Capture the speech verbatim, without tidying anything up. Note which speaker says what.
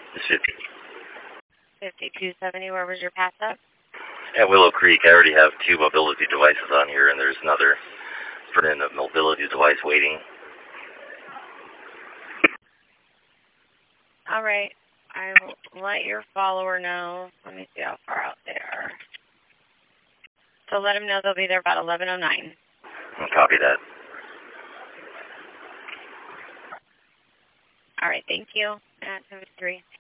Speaker 1: It's fifty.
Speaker 2: fifty-two seventy, where was your pass up?
Speaker 1: At Willow Creek, I already have two mobility devices on here, and there's another permanent mobility device waiting.
Speaker 2: All right. I will let your follower know. Let me see how far out they are. So let them know they'll be there about eleven oh nine.
Speaker 1: Copy that.
Speaker 2: All right, thank you. At three.